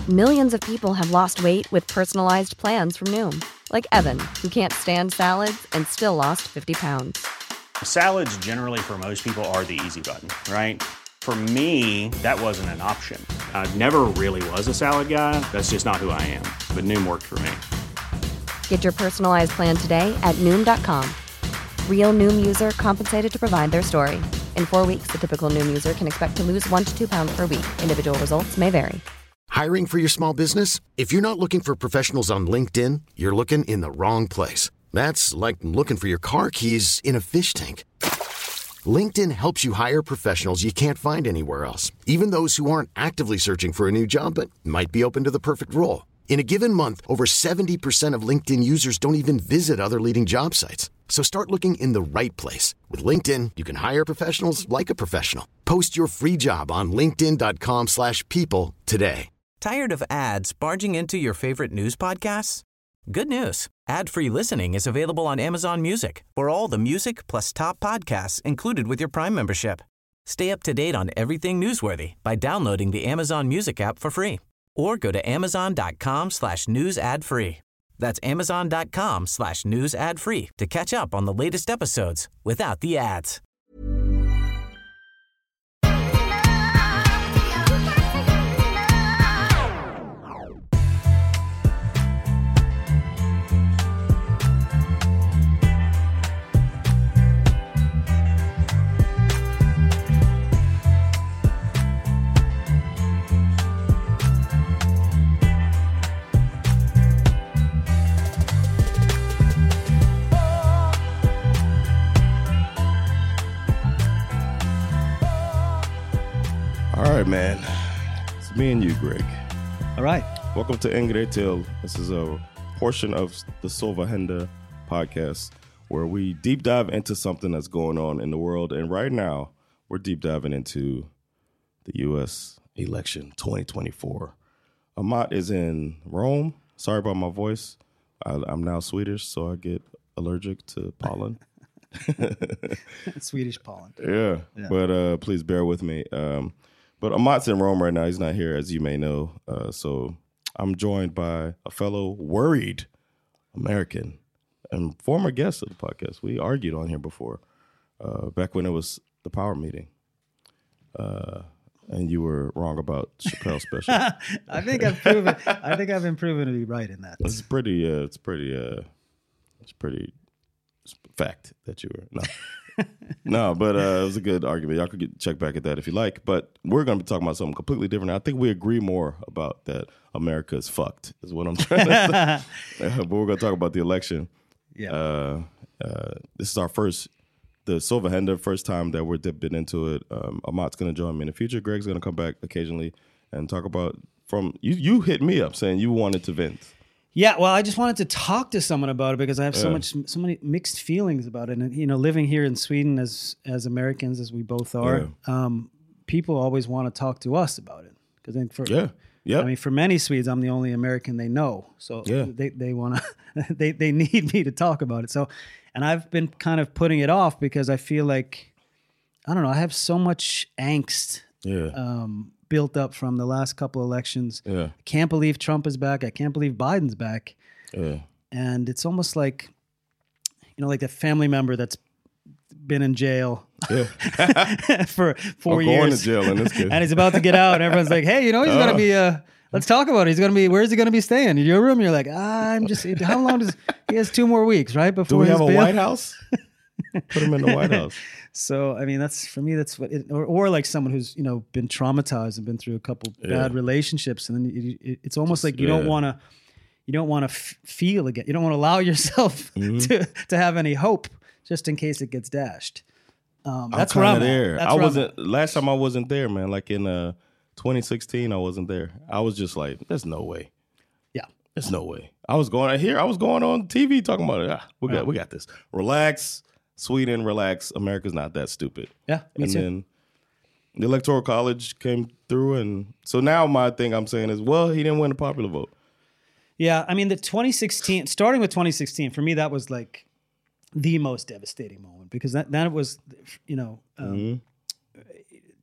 Millions of people have lost weight with personalized plans from Noom. Like Evan, who can't stand salads and still lost 50 pounds. Salads generally for most people are the easy button, right? For me, that wasn't an option. I never really was a salad guy. That's just not who I am. But Noom worked for me. Get your personalized plan today at Noom.com. Real Noom user compensated to provide their story. In 4 weeks, the typical Noom user can expect to lose 1 to 2 pounds per week. Individual results may vary. Hiring for your small business? If you're not looking for professionals on LinkedIn, you're looking in the wrong place. That's like looking for your car keys in a fish tank. LinkedIn helps you hire professionals you can't find anywhere else, even those who aren't actively searching for a new job but might be open to the perfect role. In a given month, over 70% of LinkedIn users don't even visit other leading job sites. So start looking in the right place. With LinkedIn, you can hire professionals like a professional. Post your free job on linkedin.com/people today. Tired of ads barging into your favorite news podcasts? Good news. Ad-free listening is available on Amazon Music for all the music plus top podcasts included with your Prime membership. Stay up to date on everything newsworthy by downloading the Amazon Music app for free or go to amazon.com/news ad free. That's amazon.com/news ad free to catch up on the latest episodes without the ads. All right, man. It's me and you, Greg. All right. Welcome to Ingretil. This is a portion of the Solvahenda podcast where we deep dive into something that's going on in the world. And right now, we're deep diving into the U.S. election 2024. Amat is in Rome. Sorry about my voice. I'm now Swedish, so I get allergic to pollen. Swedish pollen. Yeah. But please bear with me. But Amat's in Rome right now. He's not here, as you may know. So I'm joined by a fellow worried American and former guest of the podcast. We argued on here before, back when it was the Power Meeting. And you were wrong about Chappelle's special. I think I've been proven to be right in that. It's pretty fact that you were. No, but it was a good argument. Y'all could check back at that if you like. But we're going to be talking about something completely different. I think we agree more about that America is fucked, is what I'm trying to say. But we're going to talk about the election. Yeah. This is the Solvahenda, first time that we're dipping into it. Amat's going to join me in the future. Greg's going to come back occasionally and talk about you hit me up saying you wanted to vent. Yeah, well, I just wanted to talk to someone about it because I have so many mixed feelings about it. And living here in Sweden as Americans, as we both are, people always want to talk to us about it. Because I think for many Swedes, I'm the only American they know. So they want to, they need me to talk about it. So, and I've been kind of putting it off because I feel like, I don't know, I have so much angst. Built up from the last couple elections. I can't believe Trump is back. I can't believe Biden's back. And it's almost like, like a family member that's been in jail for 4 years. Going to jail in this case. And he's about to get out. And everyone's like, hey, he's going to be, let's talk about it. Where's he going to be staying? In your room? You're like, how long he has 2 more weeks, right? Before do we have a bail? White House? Put him in the White House. So, I mean, that's what it, or like someone who's, been traumatized and been through a couple bad relationships. And then it's almost like you don't want to feel again. You don't want to allow yourself to have any hope just in case it gets dashed. That's where I'm there. Last time I wasn't there, man. Like in 2016, I wasn't there. I was just like, there's no way. Yeah. There's no way. I was going on TV talking about it. We got this. Relax. Sweden, relax. America's not that stupid. Yeah, me too. Then the Electoral College came through, and so now my thing I'm saying is, well, he didn't win the popular vote. Yeah, I mean, starting with 2016, for me, that was like the most devastating moment because that was,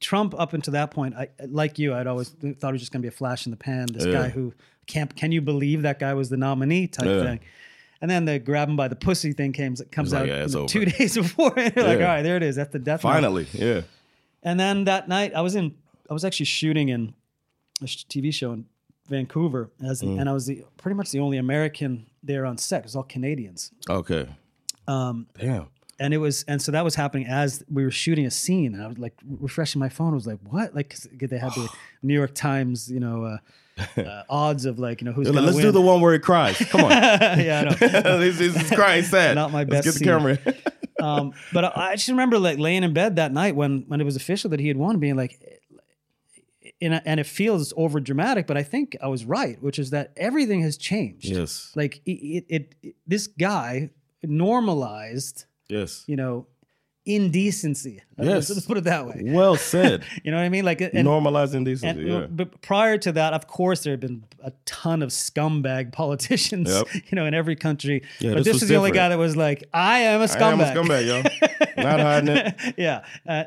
Trump up until that point, like you, I'd always thought he was just going to be a flash in the pan. This guy who can you believe that guy was the nominee type thing. And then the grab him by the pussy thing comes out 2 days before. And you're like, all right, there it is. That's the death. Finally, note. And then that night, I was actually shooting in a TV show in Vancouver, and I was pretty much the only American there on set. It was all Canadians. Okay. Damn. And so that was happening as we were shooting a scene, and I was like refreshing my phone. I was like, what? Like, 'cause they had the New York Times, odds of like, who's going to win. Let's do the one where he cries. Come on. Yeah, I know. He's crying sad. Not my best Let's get the camera. But I just remember like laying in bed that night when it was official that he had won, being like, and it feels over dramatic, but I think I was right, which is that everything has changed. Yes. Like this guy normalized, indecency. Yes. Let's put it that way. Well said. You know what I mean? Like normalizing indecency. But prior to that, of course, there had been a ton of scumbag politicians, in every country. Yeah, but this was the only guy that was like, I am a scumbag. I am a scumbag, yo. Not hiding it. Yeah.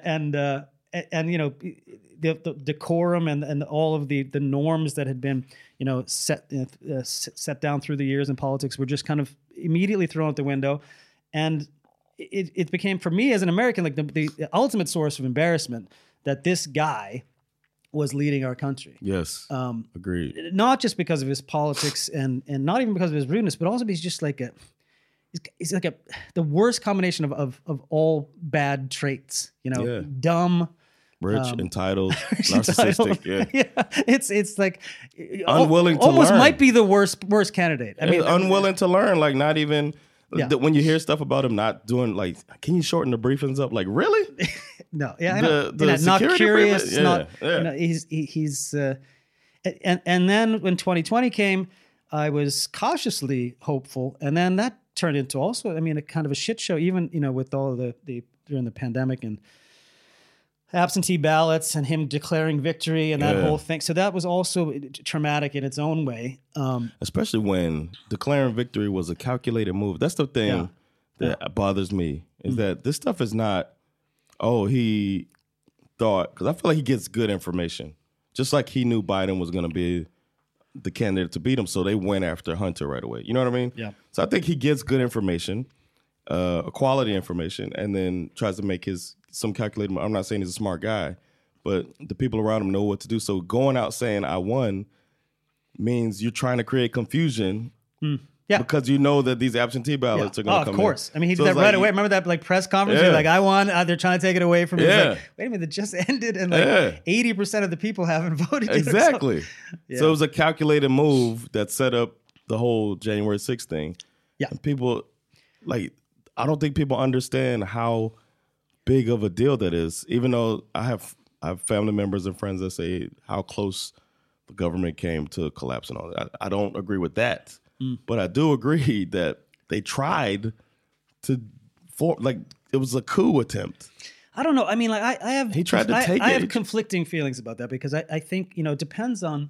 The decorum and all of the norms that had been, set down through the years in politics were just kind of immediately thrown out the window. And it became, for me as an American, like the ultimate source of embarrassment that this guy was leading our country. Yes, agreed. Not just because of his politics and not even because of his rudeness, but also because he's just like the worst combination of all bad traits. Dumb, rich, entitled, narcissistic. Yeah, it's like unwilling to almost learn. Might be the worst candidate. I mean, unwilling to learn. Like not even. Yeah. When you hear stuff about him not doing, like, can you shorten the briefings up? Like, really? No, yeah, I know. Not curious. He's and then when 2020 came, I was cautiously hopeful, and then that turned into also, a kind of a shit show. Even with all of the during the pandemic and absentee ballots and him declaring victory and that whole thing. So that was also traumatic in its own way. Especially when declaring victory was a calculated move. That's the thing that bothers me, is that this stuff is not, he thought, because I feel like he gets good information. Just like he knew Biden was going to be the candidate to beat him, so they went after Hunter right away. You know what I mean? Yeah. So I think he gets good information, quality information, and then tries to make some calculated. I'm not saying he's a smart guy, but the people around him know what to do. So going out saying I won means you're trying to create confusion because you know that these absentee ballots are going to come in. Of course. He did that right away. Remember that press conference? You're like, I won. They're trying to take it away from me. Like, wait a minute, it just ended and 80% of the people haven't voted yet. Exactly. So it was a calculated move that set up the whole January 6th thing. Yeah. And people, I don't think people understand how big of a deal that is, even though I have family members and friends that say how close the government came to collapse and all that. I don't agree with that, but I do agree that they tried it was a coup attempt. I don't know. I have. He tried to take it. I have conflicting feelings about that because I think it depends on,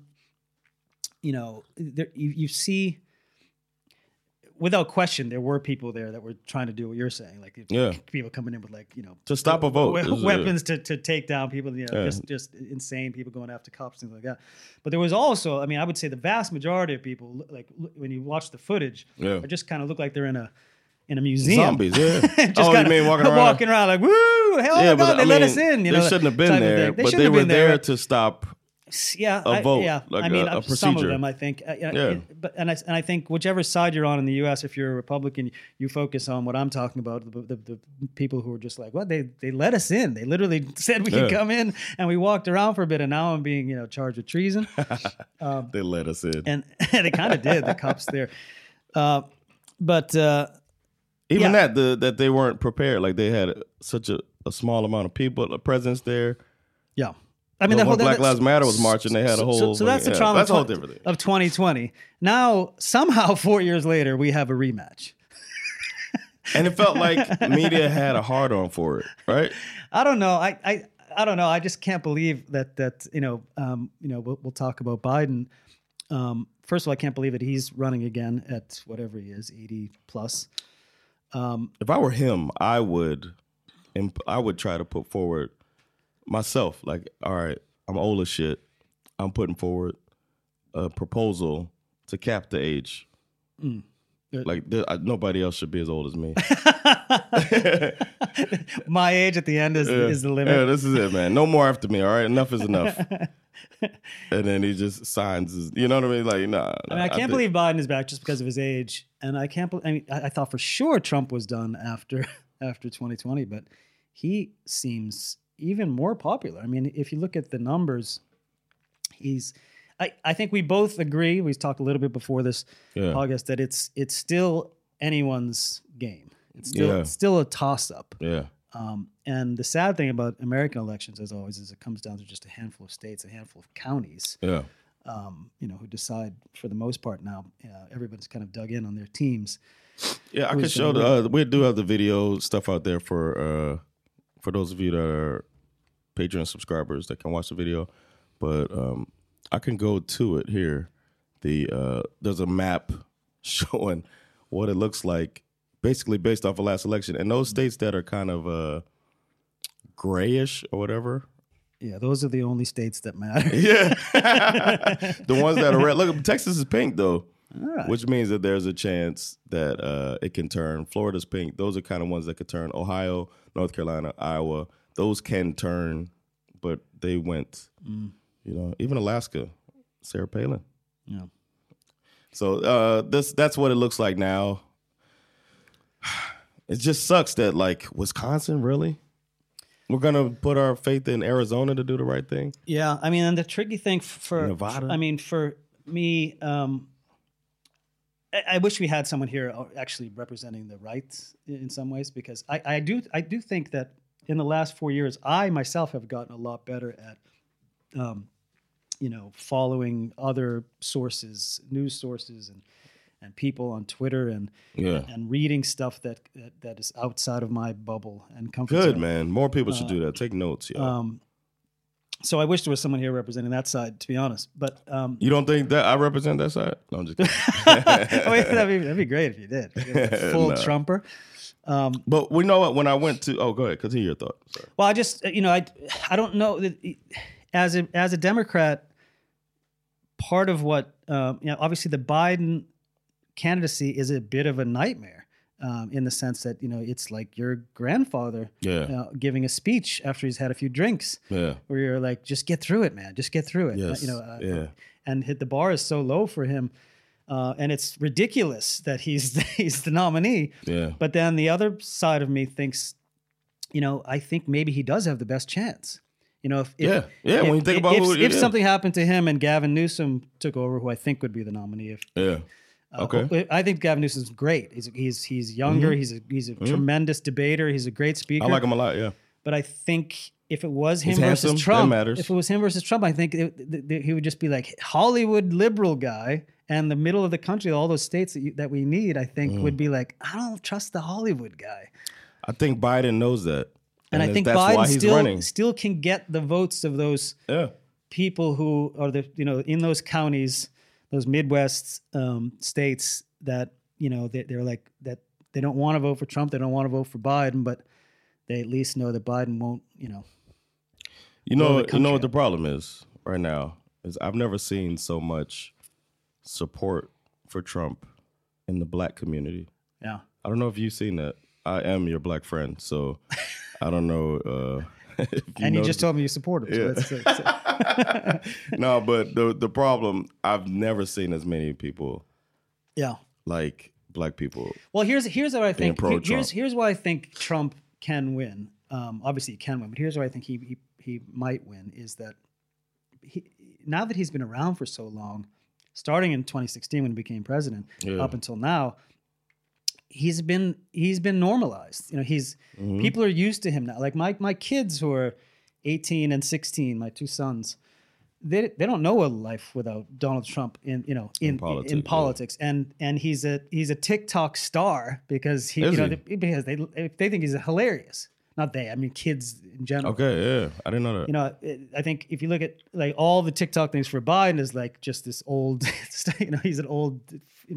you see. Without question, there were people there that were trying to do what you're saying, like people coming in with to stop a vote, weapons to take down people, just insane people going after cops, things like that. But there was also, I would say the vast majority of people, like when you watch the footage, are just kind of look like they're in a museum. Zombies, yeah. Just you mean walking around like, woo, hell my God, they let us in. They shouldn't have been there, but they were there to stop. A vote, a procedure. Some of them, I think. But I think whichever side you're on in the U.S., if you're a Republican, you focus on what I'm talking about. The people who are just like, what? They let us in. They literally said we could come in, and we walked around for a bit, and now I'm being charged with treason. They let us in, and they kind of did. The cops there, but even that they weren't prepared. Like they had such a small amount of people, a presence there. Yeah. When Black Lives Matter was marching, they had a whole... So that's the trauma that's a whole different thing. Of 2020. Now, somehow, 4 years later, we have a rematch. And it felt like media had a hard-on for it, right? I don't know. I don't know. I just can't believe that we'll talk about Biden. First of all, I can't believe that he's running again at whatever he is, 80 plus. If I were him, I would try to put forward myself, like, all right, I'm old as shit. I'm putting forward a proposal to cap the age. Like, nobody else should be as old as me. My age at the end is the limit. Yeah, this is it, man. No more after me, all right? Enough is enough. And then he just signs his, you know what I mean? Like, nah. I mean, I can't believe Biden is back just because of his age. And I can't believe, I thought for sure Trump was done after 2020, but he seems even more popular. I mean, if you look at the numbers, I think we both agree, we talked a little bit before this podcast, that it's still anyone's game. It's still a toss-up. Yeah. And the sad thing about American elections, as always, is it comes down to just a handful of states, a handful of counties, yeah. Who decide for the most part now. Everybody's kind of dug in on their teams. Yeah, I can show we do have the video stuff out there for those of you that are Patreon subscribers that can watch the video. But I can go to it here. There's a map showing what it looks like, basically based off of last election. And those states that are kind of grayish or whatever. Yeah, those are the only states that matter. Yeah. The ones that are red. Look, Texas is pink, though, right. Which means that there's a chance that it can turn. Florida's pink. Those are kind of ones that could turn. Ohio, North Carolina, Iowa, those can turn, but they went, even Alaska, Sarah Palin. Yeah. So that's what it looks like now. It just sucks that, like, Wisconsin, really? We're going to put our faith in Arizona to do the right thing? Yeah, I mean, and the tricky thing for Nevada? I mean, for me, I wish we had someone here actually representing the right in some ways, because I do think that in the last 4 years, I myself have gotten a lot better at, following other sources, news sources, and people on Twitter, and reading stuff that is outside of my bubble and comfort zone. Good, man. More people should do that. Take notes, So I wish there was someone here representing that side, to be honest. But you don't think that I represent that side? No, I'm just kidding. That'd be great if you did. Full Trumper. But we know what, when I went to, go ahead, continue your thought. Sorry. Well, I just, I don't know that as a Democrat, part of what, obviously the Biden candidacy is a bit of a nightmare in the sense that, it's like your grandfather giving a speech after he's had a few drinks, where you're like, just get through it, man. Just get through it. Yes. And hit the bar is so low for him. And it's ridiculous that he's the nominee. Yeah. But then the other side of me thinks, I think maybe he does have the best chance. When you think about if something happened to him and Gavin Newsom took over, who I think would be the nominee. Okay. I think Gavin Newsom's great. He's younger. Mm-hmm. He's a tremendous debater. He's a great speaker. I like him a lot. Yeah. But I think if it was him He's versus handsome, Trump, that matters. if it was him versus Trump, I think he would just be like Hollywood liberal guy, and the middle of the country, all those states that we need, I think would be like, I don't trust the Hollywood guy. I think Biden knows that. And I think that's Biden why he's still can get the votes of those people who are in those counties, those Midwest states that they're like that they don't want to vote for Trump, they don't want to vote for Biden, but they at least know that Biden won't. You know what the problem is right now is I've never seen so much support for Trump in the black community. Yeah, I don't know if you've seen that. I am your black friend, so. I don't know. You just told me you support him. Yeah. So that's No, but the problem, I've never seen as many people. Yeah. Like black people. Well, here's what I think. Pro-Trump. Here's why I think Trump can win. Obviously, he can win, but here's why I think he might win is that now that he's been around for so long, starting in 2016 when he became president, up until now. He's been normalized. People are used to him now. Like my kids who are 18 and 16, my two sons, they don't know a life without Donald Trump in politics. And he's a TikTok star because because they think he's hilarious. Not they, I mean kids in general. Okay, yeah, I didn't know that. I think if you look at like all the TikTok things for Biden is like just this old, he's an old,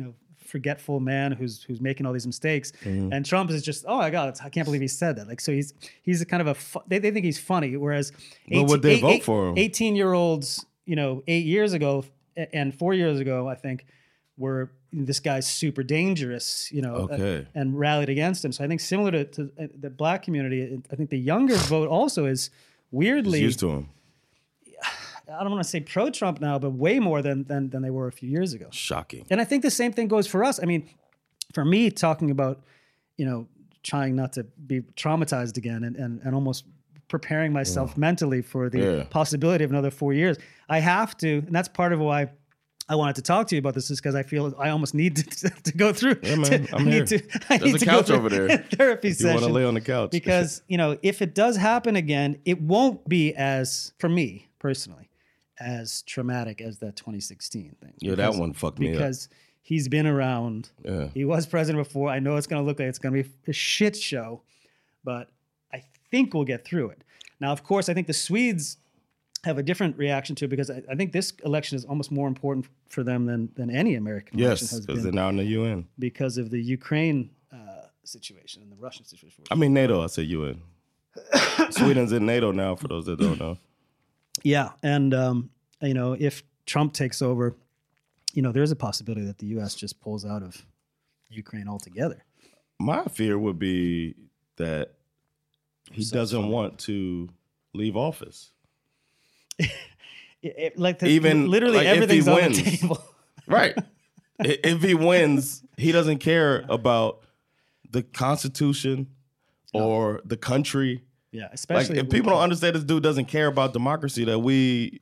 forgetful man who's making all these mistakes. And Trump is just, oh my God, I can't believe he said that. Like, so he's a kind of they think he's funny, whereas would they vote for him? 18-year-olds, 8 years ago and 4 years ago, I think, were this guy's super dangerous, and rallied against him. So I think similar to the black community, I think the younger vote also is weirdly used to him. I don't want to say pro-Trump now, but way more than they were a few years ago. Shocking. And I think the same thing goes for us. I mean, for me, talking about, trying not to be traumatized again and almost preparing myself mentally for the possibility of another 4 years, I have to, and that's part of why I wanted to talk to you about this, is because I feel I almost need to go through. Yeah, man, I'm here. There's a couch over there. Therapy session. You want to lay on the couch. Because, if it does happen again, it won't be as, for me personally, as traumatic as that 2016 thing. Yeah, that one fucked me up. Because he's been around. Yeah. He was president before. I know it's going to look like it's going to be a shit show, but I think we'll get through it. Now, of course, I think the Swedes have a different reaction to it, because I think this election is almost more important for them than any American election has been. Yes, because they're now in the UN. Because of the Ukraine situation and the Russian situation. I mean, NATO, I say UN. Sweden's in NATO now, for those that don't know. Yeah, and if Trump takes over, there's a possibility that the U.S. just pulls out of Ukraine altogether. My fear would be that he doesn't want to leave office. Everything's on the table. Right. If he wins, he doesn't care about the Constitution or the country. Yeah, especially if people don't understand this dude doesn't care about democracy that we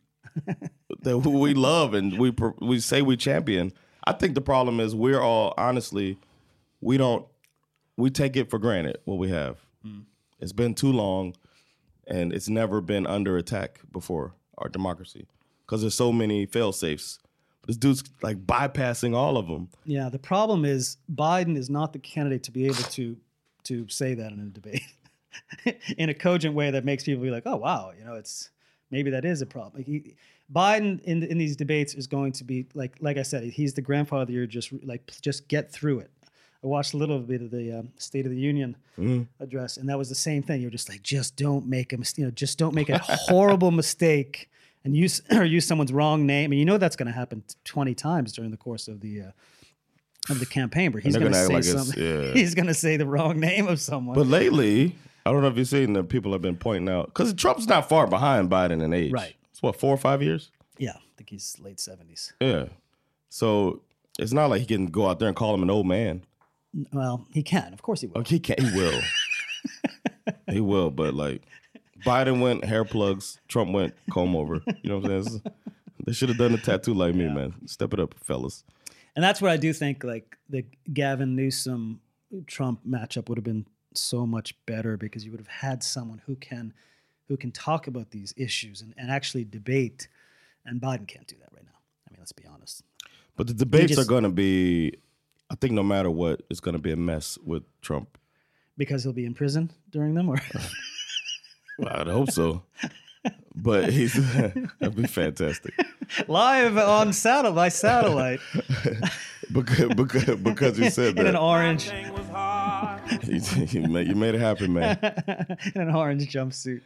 love and we say we champion. I think the problem is we're all honestly we take it for granted what we have. It's been too long, and it's never been under attack before, our democracy, because there's so many fail safes. This dude's like bypassing all of them. Yeah, the problem is Biden is not the candidate to be able to say that in a debate. In a cogent way that makes people be like, oh, wow, it's maybe that is a problem. Biden in these debates is going to be like I said, he's the grandfather of the year, just get through it. I watched a little bit of the State of the Union address, and that was the same thing. You're just like, just don't make a mistake, just don't make a horrible mistake and use someone's wrong name. And that's going to happen 20 times during the course of the campaign, where he's going to say something. Yeah. He's going to say the wrong name of someone. But lately, I don't know if you've seen that people have been pointing out, because Trump's not far behind Biden in age. Right. It's 4 or 5 years? Yeah, I think he's late 70s. Yeah. So it's not like he can go out there and call him an old man. Well, he can. Of course he will. He can. He will. He will. But Biden went hair plugs. Trump went comb over. You know what I'm saying? They should have done a tattoo like me, man. Step it up, fellas. And that's what I do think. The Gavin Newsom Trump matchup would have been so much better, because you would have had someone who can talk about these issues and actually debate. And Biden can't do that right now. I mean, let's be honest. But the debates are going to be, I think no matter what, it's going to be a mess with Trump. Because he'll be in prison during them? Or Well, I'd hope so. But that'd be fantastic. Live on satellite. because you said that. In an orange. You made it happen, man. In an orange jumpsuit.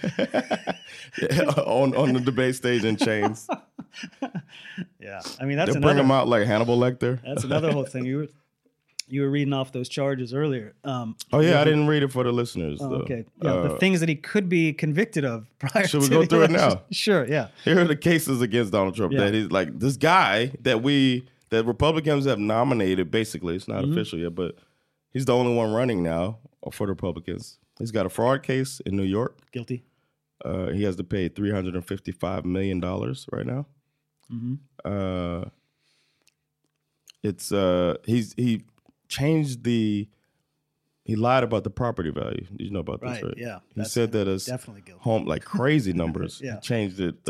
on the debate stage in chains. Yeah, I mean that's They'll bring him out like Hannibal Lecter. That's another whole thing. You were reading off those charges earlier. I didn't read it for the listeners. Though. Okay, yeah, the things that he could be convicted of prior. Should we go through it now? Sure. Yeah. Here are the cases against Donald Trump that he's like this guy that Republicans have nominated. Basically, it's not official yet, but he's the only one running now for the Republicans. He's got a fraud case in New York. Guilty. He has to pay $355 million right now. Mm-hmm. He changed he lied about the property value. Did you know about this? Right. Yeah. He said that it's definitely guilty. Home like crazy numbers. Yeah. He changed it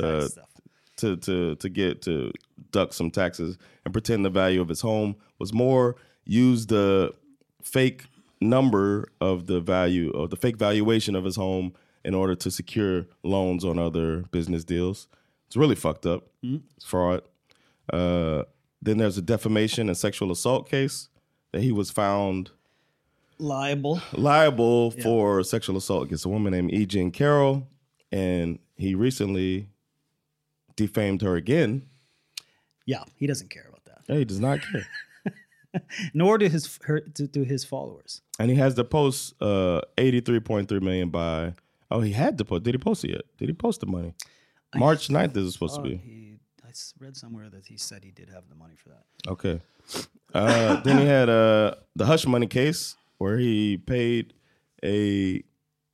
to duck some taxes and pretend the value of his home was more. Use the fake number of the value or the fake valuation of his home in order to secure loans on other business deals. It's really fucked up. Mm-hmm. It's fraud. Then there's a defamation and sexual assault case that he was found liable for sexual assault against a woman named E. Jean Carroll, and he recently defamed her again. Yeah, he doesn't care about that. Yeah, he does not care. Nor do his followers. And he has to post $83.3 million by. Oh, he had to post. Did he post it yet? Did he post the money? March 9th is it supposed to be. I read somewhere that he said he did have the money for that. Okay. Then he had the hush money case where he paid a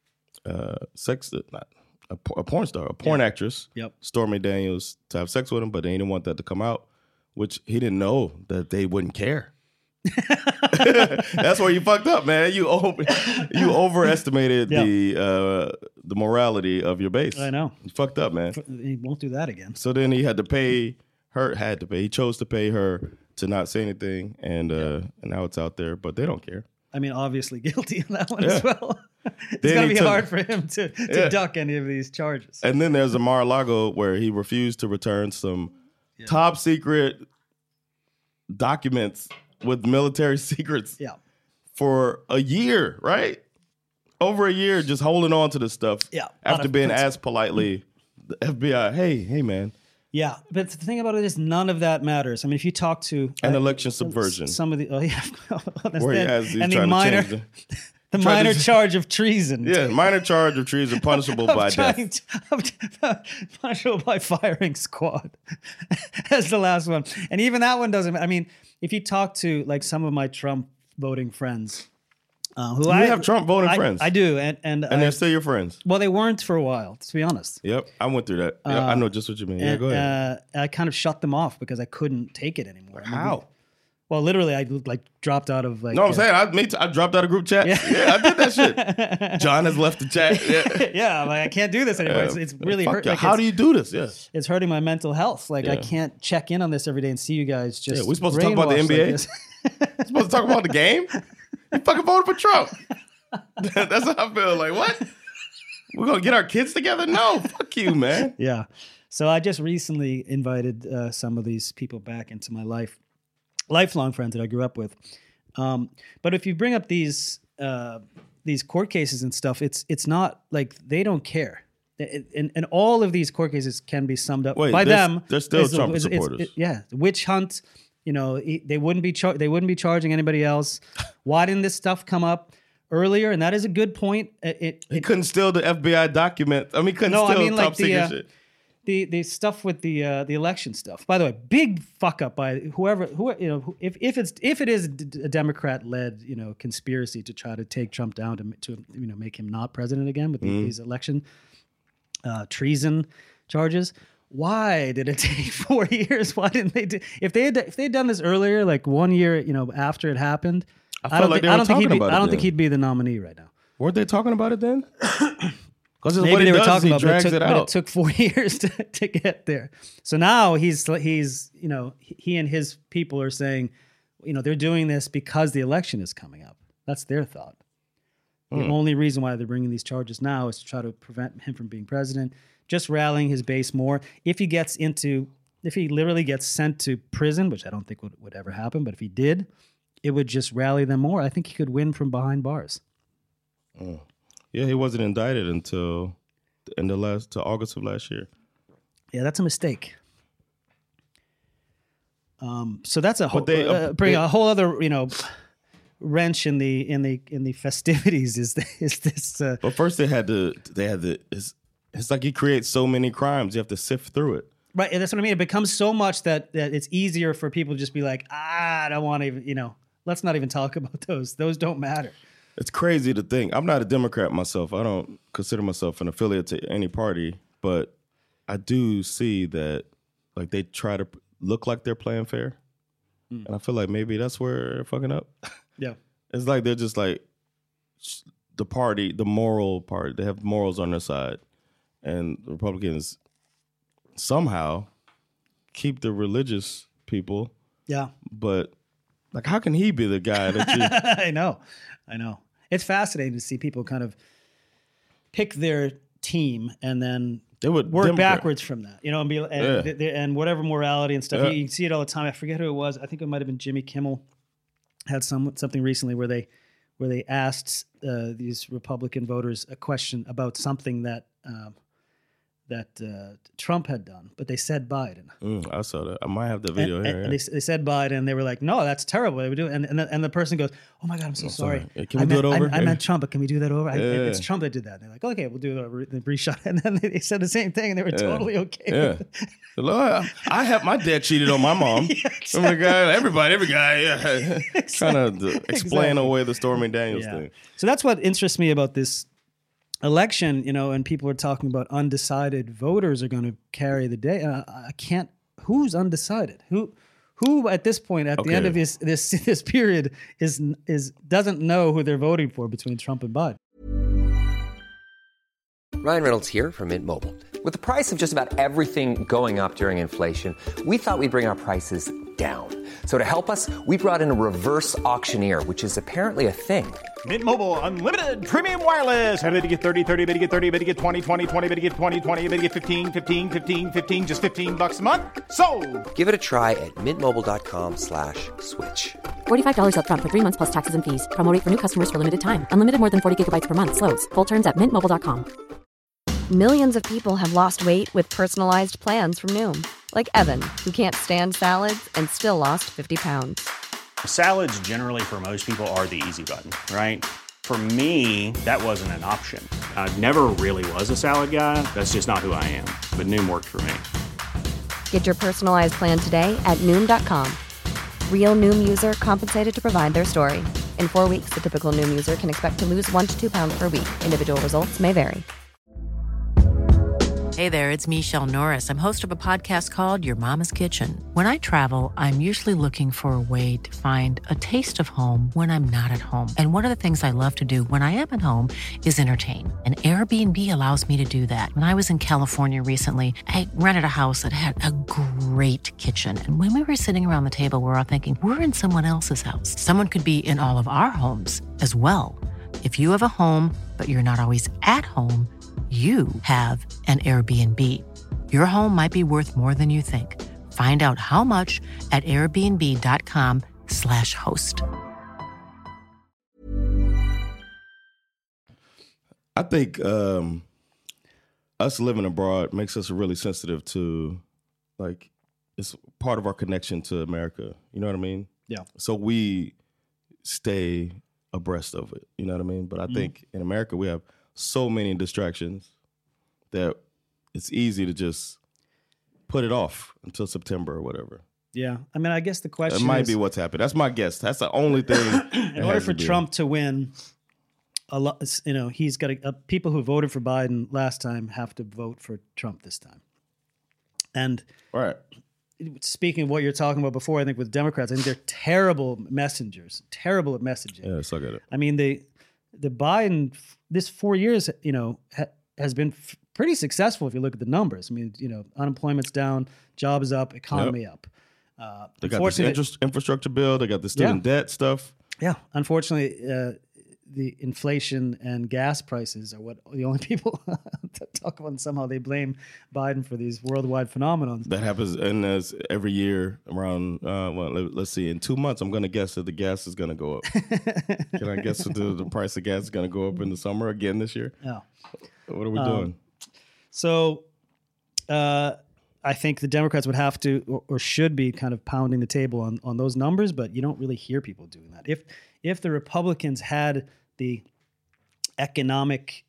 porn star, a porn actress, Stormy Daniels, to have sex with him, but they didn't want that to come out, which he didn't know that they wouldn't care. That's where you fucked up, man. You overestimated the morality of your base. I know. You fucked up, man. He won't do that again. So then he had to pay her. He chose to pay her to not say anything, and now it's out there, but they don't care. I mean, obviously guilty in that one as well. It's going to be hard for him to duck any of these charges. And then there's a Mar-a-Lago where he refused to return some top secret documents with military secrets for a year, right? Over a year, just holding on to this stuff. Yeah. After being asked politely, the FBI, hey, man. Yeah, but the thing about it is none of that matters. I mean, if you talk to an election subversion, some of the where he has these and trying minor, to change the minor charge of treason. Yeah, minor charge of treason, punishable by death. Punishable by firing squad. That's the last one, and even that one doesn't. I mean, if you talk to like some of my Trump voting friends. Who I have Trump voting friends. I do, and they're still your friends. Well, they weren't for a while, to be honest. Yep, I went through that. I know just what you mean. Go ahead. I kind of shut them off because I couldn't take it anymore. How? Well, literally, I dropped out of like. No, I'm saying I dropped out of group chat. Yeah, I did that shit. John has left the chat. Yeah, I'm like, I can't do this anymore. It's really hurt. Like, how do you do this? Yeah, it's hurting my mental health. Like I can't check in on this every day and see you guys just. Yeah, we're supposed to talk about the NBA. We're supposed to talk about the game. You fucking voted for Trump. That's how I feel. Like, what? We're going to get our kids together? No, fuck you, man. Yeah. So I just recently invited some of these people back into my life. Lifelong friends that I grew up with. But if you bring up these court cases and stuff, it's not like they don't care. And all of these court cases can be summed up by them. They're still Trump supporters. Witch hunt. You know, they wouldn't be charging anybody else. Why didn't this stuff come up earlier? And that is a good point. He couldn't steal the FBI document. I mean, top secret shit. The stuff with the election stuff. By the way, big fuck up by whoever if it is a Democrat-led conspiracy to try to take Trump down to make him not president again with these election treason charges. Why did it take 4 years? Why didn't they do? If they had done this earlier, like 1 year, after it happened, I don't think he'd be the nominee right now. Weren't they talking about it then? Maybe they were talking about it, but it took 4 years to get there. So now he's he and his people are saying, they're doing this because the election is coming up. That's their thought. The only reason why they're bringing these charges now is to try to prevent him from being president. Just rallying his base more. If he literally gets sent to prison, which I don't think would ever happen, but if he did, it would just rally them more. I think he could win from behind bars. Yeah, he wasn't indicted until to August of last year. Yeah, that's a mistake. So that's a whole bring a whole other wrench in the festivities. Is this? But first they had it's like he creates so many crimes, you have to sift through it. Right, and that's what I mean. It becomes so much that it's easier for people to just be like, I don't want to even, let's not even talk about those. Those don't matter. It's crazy to think. I'm not a Democrat myself. I don't consider myself an affiliate to any party, but I do see that like they try to look like they're playing fair. And I feel like maybe that's where they're fucking up. Yeah. It's like they're just like the party, the moral party. They have morals on their side. And the Republicans somehow keep the religious people. Yeah. But like, how can he be the guy that you... I know. It's fascinating to see people kind of pick their team and then They would work backwards from that, and be and whatever morality and stuff. Yeah. You see it all the time. I forget who it was. I think it might have been Jimmy Kimmel. Had something recently where they asked these Republican voters a question about something that Trump had done, but they said Biden. I saw that. I might have the video here. And they said Biden, and they were like, "No, that's terrible." They would do, and the person goes, "Oh my God, I'm so sorry. Can we do it over? I meant Trump, but can we do that over? It's Trump that did that." And they're like, "Okay, we'll do it over." They reshot, and then they said the same thing, and they were totally okay. With it. Lord, I have my dad cheated on my mom. Oh my God, every guy, trying to explain away the Stormy Daniels thing. So that's what interests me about this election, and people are talking about undecided voters are going to carry the day. I can't. Who's undecided? Who at this point, at the end of this period, is doesn't know who they're voting for between Trump and Biden? Ryan Reynolds here from Mint Mobile. With the price of just about everything going up during inflation, we thought we'd bring our prices down. So to help us, we brought in a reverse auctioneer, which is apparently a thing. Mint Mobile Unlimited Premium Wireless. How to get 30, 30, bit to get 30, bit to get 20, 20, 20, bit to get 20, 20, bit to get 15, 15, 15, 15, just $15 a month? Sold! Give it a try at mintmobile.com/switch. $45 up front for 3 months plus taxes and fees. Promo rate for new customers for limited time. Unlimited more than 40 gigabytes per month. Slows full terms at mintmobile.com. Millions of people have lost weight with personalized plans from Noom. Like Evan, who can't stand salads and still lost 50 pounds. Salads generally for most people are the easy button, right? For me, that wasn't an option. I never really was a salad guy. That's just not who I am. But Noom worked for me. Get your personalized plan today at Noom.com. Real Noom user compensated to provide their story. In 4 weeks, the typical Noom user can expect to lose 1 to 2 pounds per week. Individual results may vary. Hey there, it's Michelle Norris. I'm host of a podcast called Your Mama's Kitchen. When I travel, I'm usually looking for a way to find a taste of home when I'm not at home. And one of the things I love to do when I am at home is entertain. And Airbnb allows me to do that. When I was in California recently, I rented a house that had a great kitchen. And when we were sitting around the table, we're all thinking, we're in someone else's house. Someone could be in all of our homes as well. If you have a home, but you're not always at home, you have an Airbnb. Your home might be worth more than you think. Find out how much at airbnb.com/host. I think us living abroad makes us really sensitive to, like, it's part of our connection to America. You know what I mean? Yeah. So we stay abreast of it. You know what I mean? But I think in America we have so many distractions that it's easy to just put it off until September or whatever. Yeah. I mean, I guess the question It might be what's happened. That's my guess. That's the only thing. In order for Trump to win, a lot, he's got people who voted for Biden last time have to vote for Trump this time. And speaking of what you're talking about before, I think with Democrats, I think they're terrible messengers, terrible at messaging. Yeah, suck at it. I mean, the Biden, this 4 years, has been pretty successful if you look at the numbers. I mean, unemployment's down, jobs up, economy up. They got this infrastructure bill. They got the student debt stuff. Yeah. Unfortunately, the inflation and gas prices are the only people that talk about, and somehow they blame Biden for these worldwide phenomenons. That happens every year around, let's see, in 2 months, I'm going to guess that the gas is going to go up. Can I guess that the price of gas is going to go up in the summer again this year? Yeah. What are we doing? So I think the Democrats would have to or should be kind of pounding the table on those numbers, but you don't really hear people doing that. If the Republicans had the economic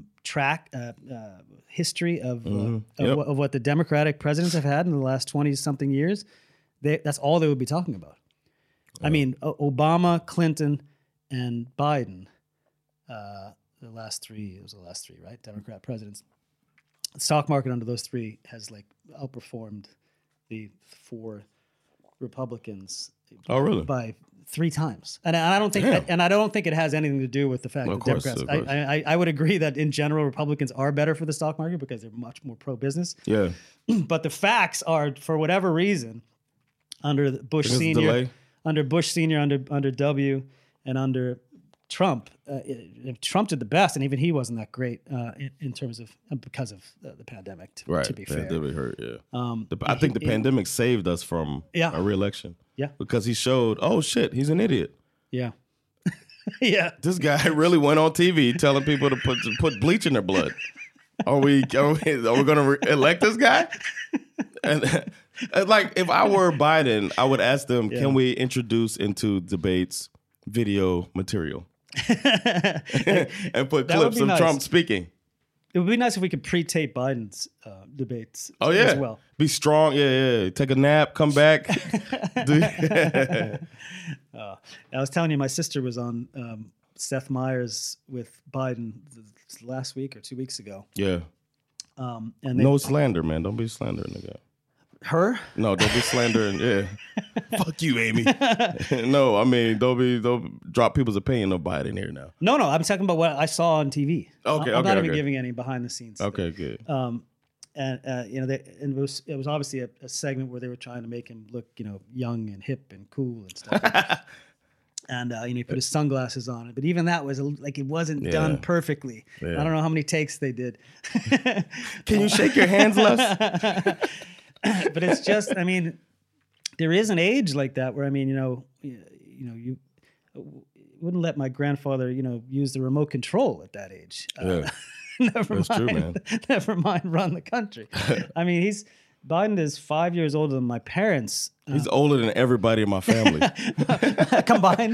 history of what the Democratic presidents have had in the last 20-something years, that's all they would be talking about. I mean, Obama, Clinton, and Biden, the last three, right? Democrat presidents. The stock market under those three has outperformed the 4 Republicans. Oh, really? By 3 times, and I don't think, I don't think it has anything to do with the fact that Democrats. I would agree that in general Republicans are better for the stock market because they're much more pro-business. Yeah. But the facts are, for whatever reason, under Bush Senior, under W, and under Trump, Trump did the best, and even he wasn't that great in terms of because of the pandemic. To be fair, pandemic hurt. Yeah, I think the pandemic saved us from a re-election. Yeah, because he showed, oh shit, he's an idiot. Yeah, yeah. This guy really went on TV telling people to put bleach in their blood. Are we going to elect this guy? And like, if I were Biden, I would ask them, can we introduce into debates video material? And put clips of Trump speaking. It would be nice if we could pre-tape Biden's debates as well. Be strong. Yeah. Take a nap, come back. I was telling you, my sister was on Seth Meyers with Biden last week or 2 weeks ago. Yeah. And no slander, man. Don't be slandering the guy. Her? No, don't be slandering. Yeah. Fuck you, Amy. No, I mean, don't drop people's opinion of Biden here now. No, I'm talking about what I saw on TV. Okay, I'm not even giving any behind the scenes. Okay, good. And it was obviously a segment where they were trying to make him look, young and hip and cool and stuff. And he put his sunglasses on it, but even that was it wasn't done perfectly. Yeah. I don't know how many takes they did. Can you shake your hands less? But it's just, I mean, there is an age like that where, I mean, you wouldn't let my grandfather, use the remote control at that age. That's true, man. Never mind run the country. I mean, Biden is 5 years older than my parents. He's older than everybody in my family. Combined.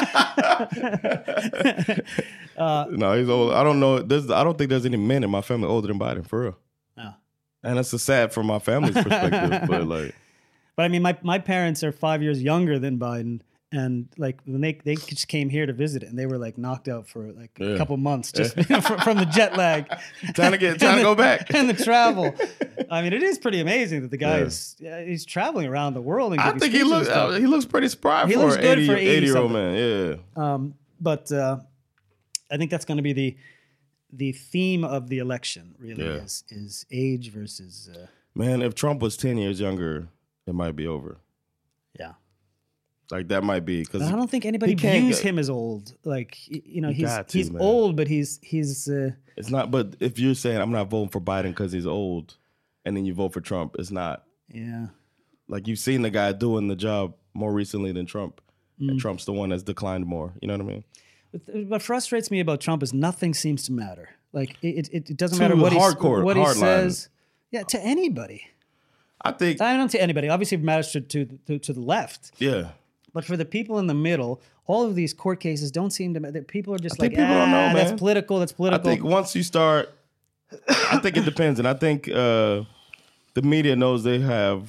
No, he's old. I don't know. I don't think there's any men in my family older than Biden, for real. Oh. And that's sad from my family's perspective. But I mean, my parents are 5 years younger than Biden. And like when they just came here to visit it, and they were like knocked out for like a couple months just from the jet lag, trying to go back and the travel. I mean, it is pretty amazing that the guy he's traveling around the world. And I think he looks pretty spry for an 80-year-old man. Yeah. But I think that's going to be the theme of the election. Really is age versus. Man, if Trump was 10 years younger, it might be over. Yeah. Like that might be because I don't think anybody views him as old. Like he's old, but he's. It's not. But if you're saying I'm not voting for Biden because he's old, and then you vote for Trump, it's not. Yeah. Like you've seen the guy doing the job more recently than Trump, and Trump's the one that's declined more. You know what I mean? What frustrates me about Trump is nothing seems to matter. Like it doesn't matter what he says. Yeah, to anybody. I don't to anybody. Obviously, it matters to the left. Yeah. But for the people in the middle, all of these court cases don't seem to matter. People are just people don't know, man. That's political. I think once you start, I think it depends. And I think the media knows they've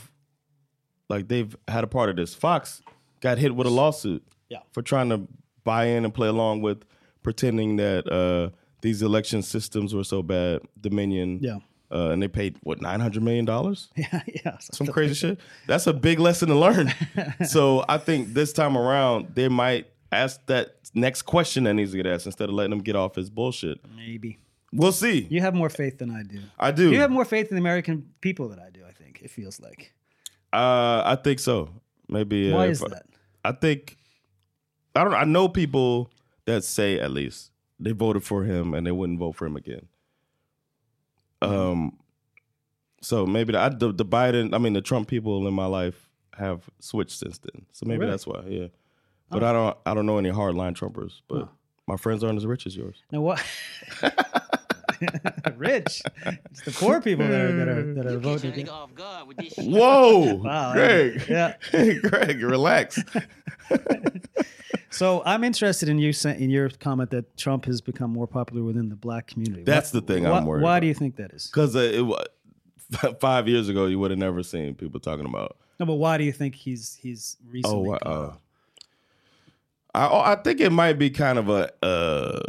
had a part of this. Fox got hit with a lawsuit for trying to buy in and play along with pretending that these election systems were so bad. Dominion. Yeah. And they paid, $900 million? Yeah. Some crazy shit. That's a big lesson to learn. So I think this time around, they might ask that next question that needs to get asked instead of letting them get off his bullshit. Maybe. We'll see. You have more faith than I do. I do. You have more faith in the American people than I do, I think, it feels like. I think so. Maybe. Why is that? I think, I don't know. I know people that say, at least, they voted for him and they wouldn't vote for him again. So maybe the Biden, the Trump people in my life have switched since then. So maybe that's why, yeah. But I don't know any hardline Trumpers, but my friends aren't as rich as yours. Now what? Rich? It's the poor people that are voting. Whoa, wow, Greg. Yeah, Greg, relax. So I'm interested in your comment that Trump has become more popular within the black community. That's the thing I'm worried about. Why do you think that is? Because 5 years ago, you would have never seen people talking about. No, but why do you think he's recently? I think it might be kind of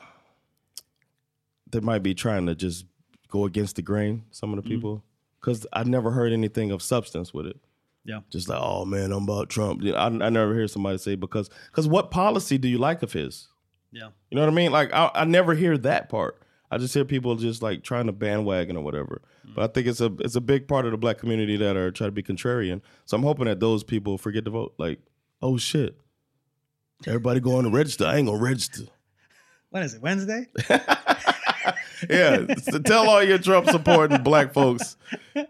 they might be trying to just go against the grain, some of the people. Because I never heard anything of substance with it. Yeah. Just like, oh man, I'm about Trump. I never hear somebody say because what policy do you like of his? Yeah. You know what I mean? Like I never hear that part. I just hear people just like trying to bandwagon or whatever. But I think it's a big part of the black community that are trying to be contrarian. So I'm hoping that those people forget to vote. Like, oh shit. Everybody going to register. I ain't gonna register. When is it? Wednesday? Yeah, so tell all your Trump supporting black folks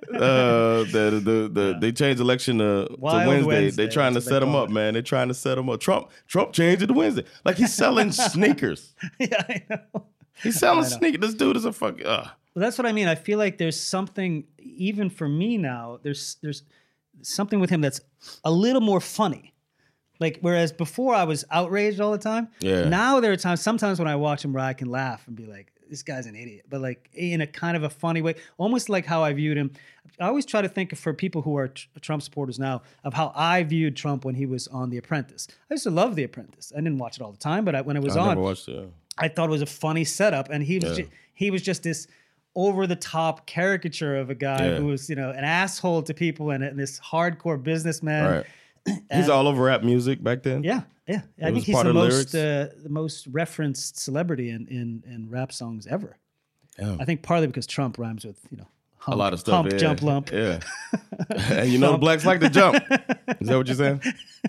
that they changed election to Wednesday. They're trying to set them up, man. They're trying to set them up. Trump changed it to Wednesday. Like he's selling sneakers. Yeah, I know. He's selling sneakers. This dude is a fucking. Well, that's what I mean. I feel like there's something, even for me now, there's something with him that's a little more funny. Like, whereas before I was outraged all the time. Yeah. Now there are sometimes when I watch him where I can laugh and be like, this guy's an idiot. But like in a kind of a funny way, almost like how I viewed him. I always try to think for people who are Trump supporters now of how I viewed Trump when he was on The Apprentice. I used to love The Apprentice. I didn't watch it all the time, but when it was on, never watched it. I thought it was a funny setup. And he was just this over-the-top caricature of a guy who was, an asshole to people and this hardcore businessman. Right. He's all over rap music back then. Yeah. I think he's the most referenced celebrity in rap songs ever. Yeah. I think partly because Trump rhymes with, hump, a lot of stuff. Hump, jump, lump. Yeah. And the blacks like to jump. Is that what you're saying?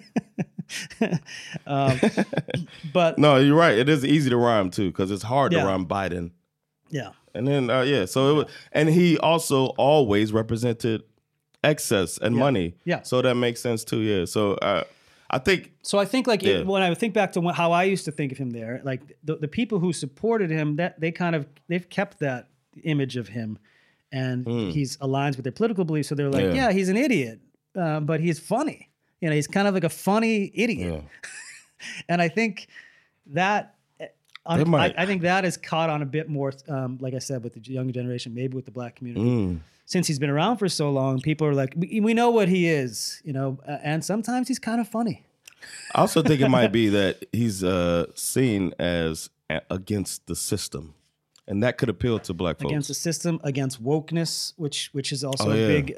But no, you're right. It is easy to rhyme too, because it's hard to rhyme Biden. Yeah. And then so it was, and he also always represented excess and money. Yeah. So that makes sense too. Yeah. So I think. So I think when I think back to how I used to think of him there, like the people who supported him, that they've kept that image of him, and he's aligns with their political beliefs. So they're like, yeah he's an idiot, but he's funny. He's kind of like a funny idiot. Yeah. And I think that. I think that is caught on a bit more, like I said, with the younger generation, maybe with the black community. Since he's been around for so long, people are like, we know what he is, and sometimes he's kind of funny. I also think it might be that he's seen as against the system, and that could appeal to black folks. Against the system, against wokeness, which is also a big,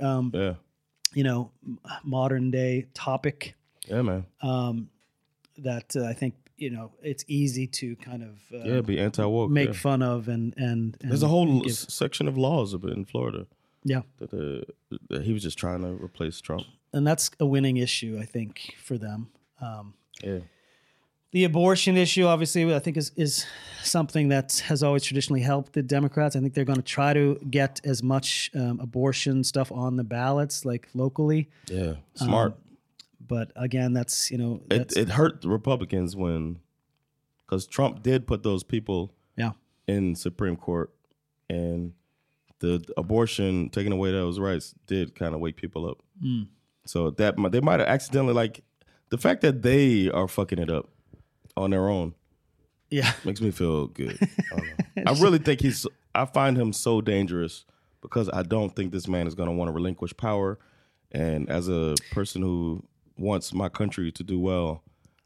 modern day topic. Yeah, man. That I think. It's easy to kind of be anti-woke, make fun of, and there's a whole section of laws of it in Florida. Yeah, that he was just trying to replace Trump, and that's a winning issue, I think, for them. The abortion issue, obviously, I think is something that has always traditionally helped the Democrats. I think they're going to try to get as much abortion stuff on the ballots, like locally. Yeah, smart. But again, that's it hurt the Republicans because Trump did put those people in Supreme Court, and the abortion, taking away those rights, did kind of wake people up. So that they might have accidentally, like the fact that they are fucking it up on their own. Yeah, makes me feel good. I don't know. I really think I find him so dangerous because I don't think this man is going to want to relinquish power, and as a person who wants my country to do well,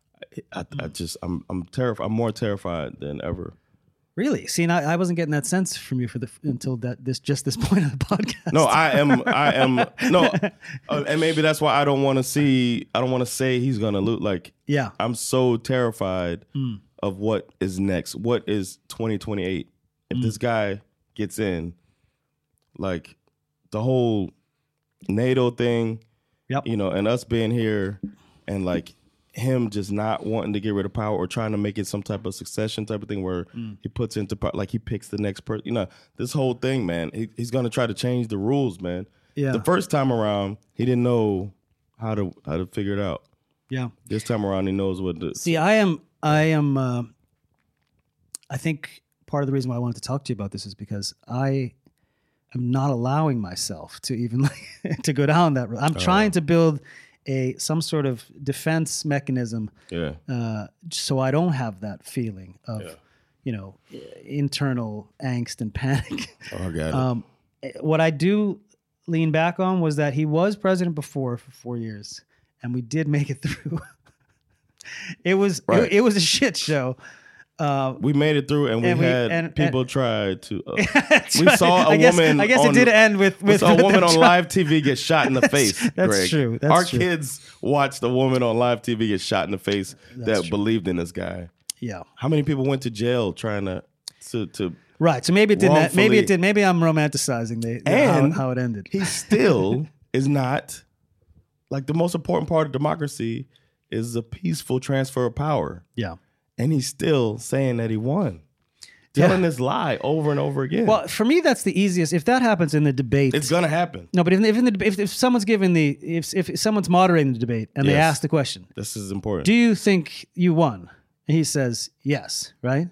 I'm terrified. I'm more terrified than ever. Really? See, I wasn't getting that sense from you until this point of the podcast. No, I am no, and maybe that's why I don't want to say he's gonna lose. Like, yeah, I'm so terrified of what is next. What is 2028? If this guy gets in, like the whole NATO thing. Yep. And us being here and like him just not wanting to get rid of power or trying to make it some type of succession type of thing where he puts into power, like he picks the next person. This whole thing, man, he's going to try to change the rules, man. Yeah. The first time around, he didn't know how to figure it out. Yeah. This time around, he knows what to. See, I think part of the reason why I wanted to talk to you about this is because I'm not allowing myself to even to go down that road. I'm trying to build some sort of defense mechanism, so I don't have that feeling of, internal angst and panic. Oh, I got it. What I do lean back on was that he was president before for 4 years, and we did make it through. It was a shit show. We made it through, and we had people try to. We right. saw a woman. I guess it did end with a woman on live TV get shot in the face. That's Greg. true. Our kids watched a woman on live TV get shot in the face that believed in this guy. Yeah. How many people went to jail trying to Right. So maybe it didn't. Maybe it did. Maybe I'm romanticizing how it ended. He still is not, like, the most important part of democracy is a peaceful transfer of power. Yeah. And he's still saying that he won. Telling this lie over and over again. Well, for me, that's the easiest. If that happens in the debate, it's gonna happen. No, but if someone's giving if someone's moderating the debate and they ask the question, this is important. Do you think you won? And he says yes, right?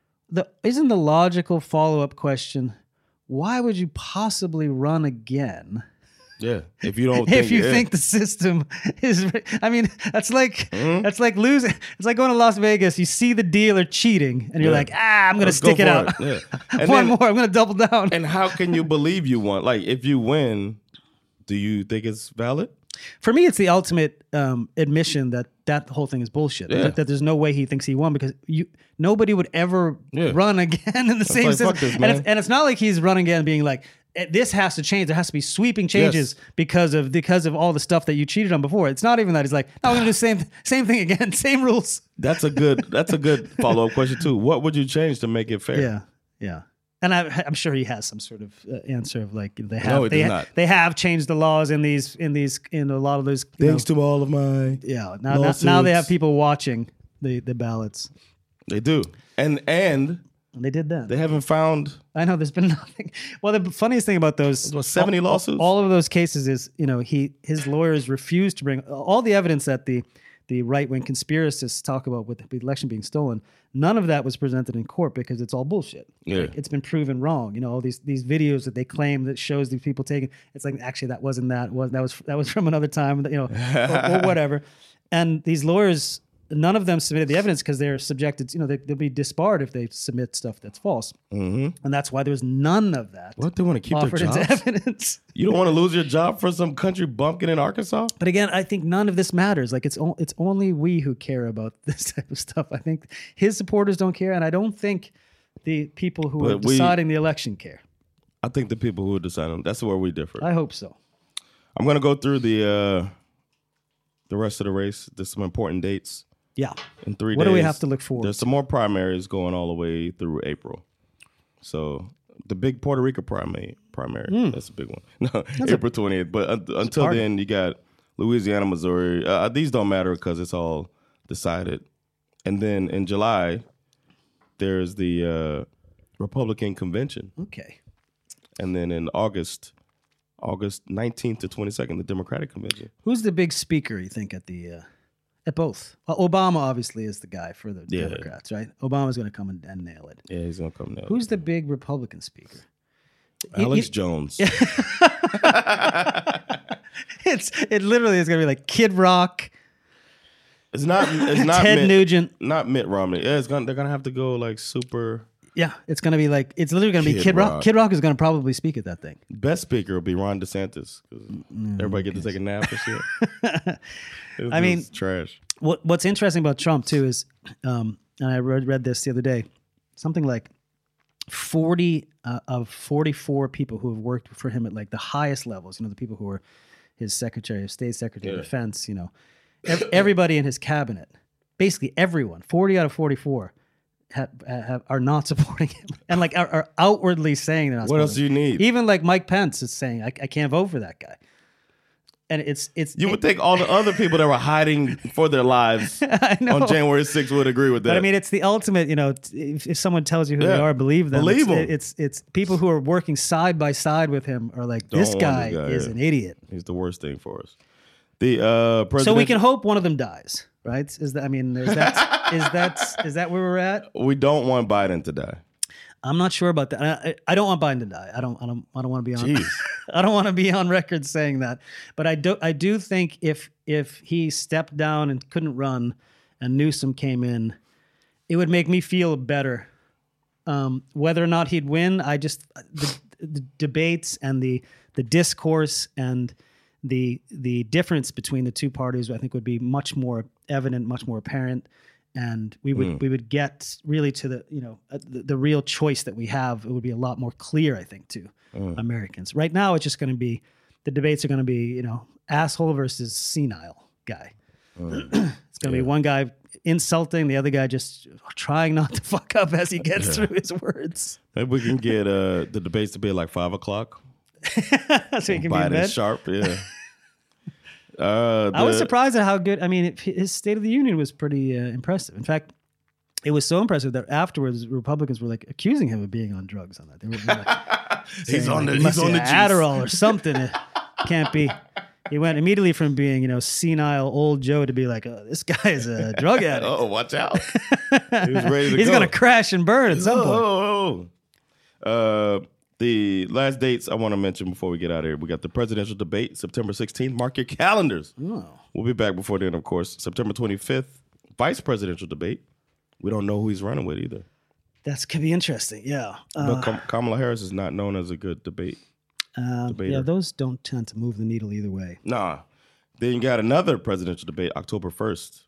Isn't the logical follow-up question, why would you possibly run again? Yeah, if you don't, think the system is, I mean, that's like losing. It's like going to Las Vegas. You see the dealer cheating, and you're like, I'm gonna stick it out. Yeah. And One more. I'm gonna double down. And how can you believe you won? Like, if you win, do you think it's valid? For me, it's the ultimate admission that whole thing is bullshit. Yeah. That there's no way he thinks he won because nobody would ever run again in the same system. And it's not like he's running again being like, this has to change. There has to be sweeping changes because of all the stuff that you cheated on before. It's not even that. He's like, no, I'm gonna do the same thing again, same rules. That's a good follow-up question too. What would you change to make it fair? Yeah. And I'm sure he has some sort of answer of like they have changed the laws in a lot of those. Thanks to all of my now they have people watching the ballots. They do, and they did that. They haven't found. I know there's been nothing. Well, the funniest thing about those 70 lawsuits. All of those cases is his lawyers refused to bring all the evidence that the right-wing conspiracists talk about with the election being stolen. None of that was presented in court because it's all bullshit. Yeah. Like, it's been proven wrong. All these videos that they claim that shows these people taking. It's like actually that wasn't that. That was from another time. Or whatever. And these lawyers, none of them submitted the evidence because they're subjected. They'll be disbarred if they submit stuff that's false. Mm-hmm. And that's why there's none of that. What, they want to keep offered their jobs? Into evidence. You don't want to lose your job for some country bumpkin in Arkansas? But again, I think none of this matters. Like it's only we who care about this type of stuff. I think his supporters don't care, and I don't think the people who are deciding the election care. I think the people who are deciding, that's where we differ. I hope so. I'm going to go through the rest of the race. There's some important dates. Yeah. In 3 days. What do we have to look forward to? There's some more primaries going all the way through April. So the big Puerto Rico primary, that's a big one. No, April 20th. But until then, you got Louisiana, Missouri. These don't matter because it's all decided. And then in July, there's the Republican convention. Okay. And then in August 19th to 22nd, the Democratic convention. Who's the big speaker, you think, at both? Obama obviously is the guy for the Democrats, right? Obama's going to come and nail it. Yeah, he's going to come nail it. Who's the big Republican speaker? Alex Jones. It literally is going to be like Kid Rock. It's not Ted Nugent. Not Mitt Romney. Yeah, they're going to have to go like super. Yeah, it's going to be like, it's literally going to be Kid Rock. Kid Rock is going to probably speak at that thing. Best speaker will be Ron DeSantis. Everybody get to take a nap and shit. I mean, trash. What's interesting about Trump too is, and I read this the other day, something like 40 of 44 people who have worked for him at like the highest levels, the people who were his Secretary of State, Secretary of Defense, everybody in his cabinet, basically everyone, 40 out of 44 are not supporting him and like are outwardly saying they're not supporting him. What else do you need? Even like Mike Pence is saying, I can't vote for that guy. And it's you would think all the other people that were hiding for their lives on January 6th would agree with that. But I mean, it's the ultimate, if someone tells you who they are, believe them. Believe them. It's people who are working side by side with him are like, this guy is an idiot. He's the worst thing for us. The president. So we can hope one of them dies, right? Is that where we're at? We don't want Biden to die. I'm not sure about that. I don't want Biden to die. I don't want to be on. I don't want to be on record saying that. But I do think if he stepped down and couldn't run, and Newsom came in, it would make me feel better. Whether or not he'd win, the debates and the discourse and the difference between the two parties, I think, would be much more evident, much more apparent. And we would get really to the real choice that we have. It would be a lot more clear, I think, to Americans. Right now, it's just going to be, the debates are going to be, asshole versus senile guy. It's going to be one guy insulting, the other guy just trying not to fuck up as he gets through his words. Maybe we can get the debates to be at like 5 o'clock. So he can be in bed. Sharp, yeah. I was surprised at how good. I mean, his State of the Union was pretty impressive. In fact, it was so impressive that afterwards Republicans were like accusing him of being on drugs on that. They were like, he's on the Adderall or something. It can't be. He went immediately from being, senile old Joe to be like, oh, this guy is a drug addict. Oh, watch out. He was ready to He's go. going to crash and burn at some point. The last dates I want to mention before we get out of here. We got the presidential debate, September 16th. Mark your calendars. Oh. We'll be back before then, of course. September 25th, vice presidential debate. We don't know who he's running with either. That could be interesting, yeah. But Kamala Harris is not known as a good debater. Yeah, those don't tend to move the needle either way. Nah. Then you got another presidential debate, October 1st.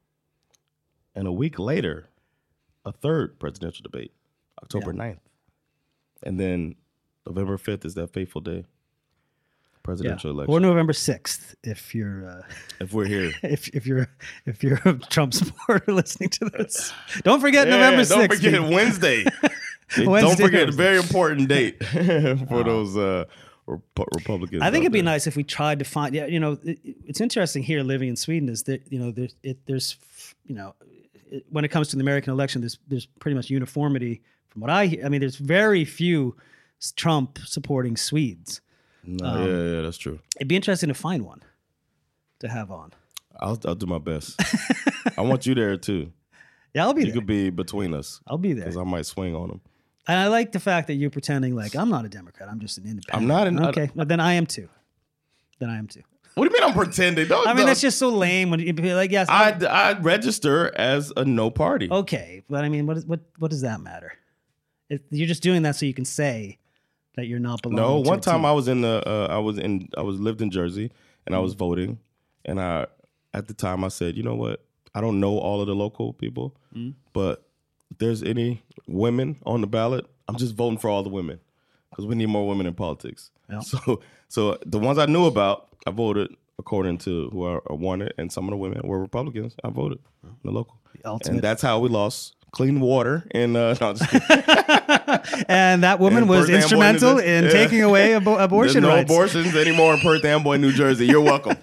And a week later, a third presidential debate, October 9th. And then November 5th is that fateful day. Presidential election. Or November 6th, if you're if we're here. if you're a Trump supporter listening to this. Don't forget November 6th. Don't forget Wednesday. Don't forget a very important date for those Republicans. I think it'd be nice if we tried to find. Yeah, it's interesting here living in Sweden is that there's when it comes to the American election, there's pretty much uniformity from what I hear. I mean, there's very few Trump supporting Swedes. No, yeah, that's true. It'd be interesting to find one to have on. I'll do my best. I want you there too. Yeah, I'll be there. You could be between us. I'll be there because I might swing on him. And I like the fact that you're pretending like I'm not a Democrat. I'm just an independent. I'm not an. Okay, well, then I am too. What do you mean I'm pretending? That's just so lame when you be like, yes. I register as a no party. Okay, but I mean, what does that matter? You're just doing that so you can say that you're not belonging. No, one time I was lived in Jersey and I was voting, and at the time I said, you know what? I don't know all of the local people, but if there's any women on the ballot, I'm just voting for all the women because we need more women in politics. Yeah. So the ones I knew about, I voted according to who I wanted, and some of the women were Republicans. I voted in the local, and that's how we lost clean water. And no, just kidding. And that woman was instrumental in taking away abortion rights. There's no abortions anymore in Perth Amboy, New Jersey. You're welcome.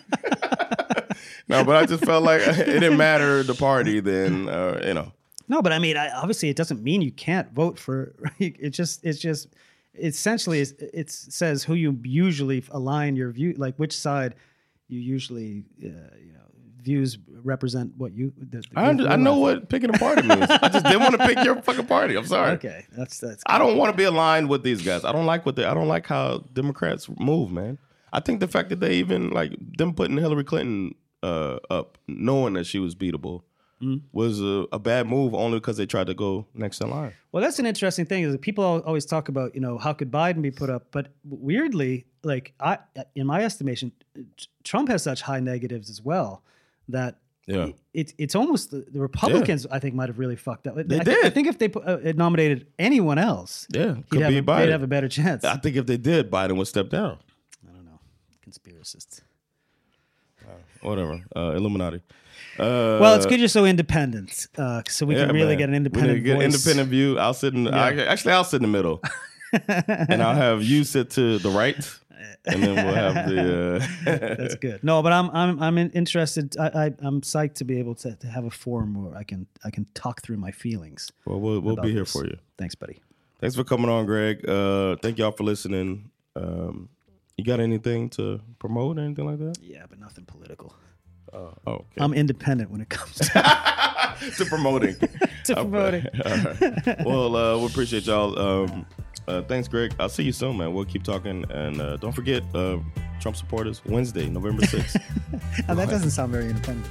No, but I just felt like it didn't matter the party then, No, but I mean, obviously it doesn't mean you can't vote for, it essentially it says who you usually align your view, like which side you usually, views represent what you. I know what picking a party means. I just didn't want to pick your fucking party. I'm sorry. Okay, that's. Cool. I don't want to be aligned with these guys. I don't like how Democrats move, man. I think the fact that they even like them putting Hillary Clinton up, knowing that she was beatable, was a bad move only because they tried to go next in line. Well, that's an interesting thing is that people always talk about, how could Biden be put up? But weirdly, like in my estimation, Trump has such high negatives as well that it's almost the Republicans, I think, might have really fucked up. They did. I think if they nominated anyone else, Biden. They'd have a better chance. I think if they did, Biden would step down. I don't know. Conspiracists. Whatever. Illuminati. Well, it's good you're so independent, so we can really get an independent voice. Independent view. I'll sit in. I'll sit in the middle, and I'll have you sit to the right, and then we'll have the. That's good. No, but I'm interested. I'm psyched to be able to have a forum where I can talk through my feelings. Well, we'll be here for you. Thanks, buddy. Thanks for coming on, Greg. Thank y'all for listening. You got anything to promote or anything like that? Yeah, but nothing political. Okay. I'm independent when it comes to promoting. Promoting. All right. Well, we appreciate y'all. Thanks, Greg. I'll see you soon, man. We'll keep talking. And don't forget, Trump supporters, Wednesday, November 6th. That doesn't sound very independent.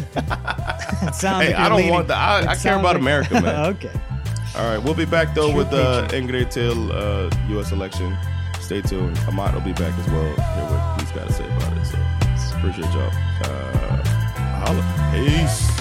It sounds I don't want that. I care about America, man. Okay. All right. We'll be back, though, with Ingrid Till, U.S. election. Stay tuned. Amat will be back as well. Hear what he's got to say about it. So appreciate y'all. Holla. Peace.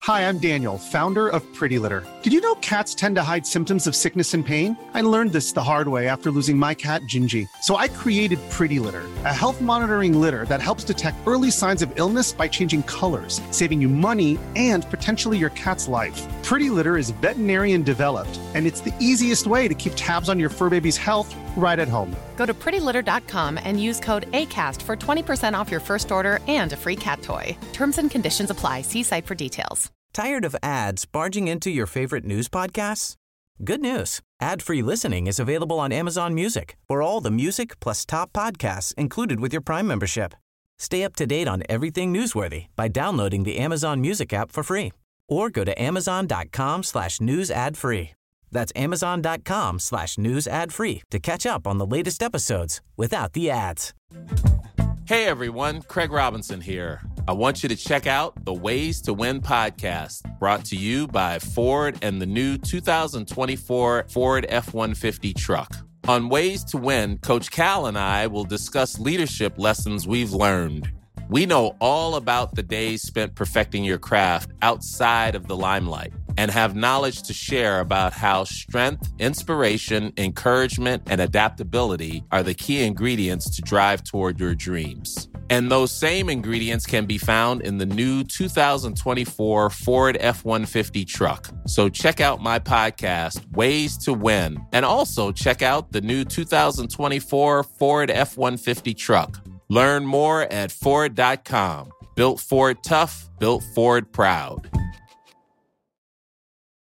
Hi, I'm Daniel, founder of Pretty Litter. Did you know cats tend to hide symptoms of sickness and pain? I learned this the hard way after losing my cat, Gingy. So I created Pretty Litter, a health monitoring litter that helps detect early signs of illness by changing colors, saving you money and potentially your cat's life. Pretty Litter is veterinarian developed, and it's the easiest way to keep tabs on your fur baby's health right at home. Go to prettylitter.com and use code ACAST for 20% off your first order and a free cat toy. Terms and conditions apply. See site for details. Tired of ads barging into your favorite news podcasts? Good news. Ad-free listening is available on Amazon Music for all the music plus top podcasts included with your Prime membership. Stay up to date on everything newsworthy by downloading the Amazon Music app for free or go to amazon.com/news ad free. That's amazon.com/news ad free to catch up on the latest episodes without the ads. Hey everyone, Craig Robinson here. I want you to check out the Ways to Win podcast, brought to you by Ford and the new 2024 Ford F-150 truck. On Ways to Win, Coach Cal and I will discuss leadership lessons we've learned. We know all about the days spent perfecting your craft outside of the limelight and have knowledge to share about how strength, inspiration, encouragement, and adaptability are the key ingredients to drive toward your dreams. And those same ingredients can be found in the new 2024 Ford F-150 truck. So check out my podcast, Ways to Win, and also check out the new 2024 Ford F-150 truck. Learn more at Ford.com. Built Ford tough, built Ford proud.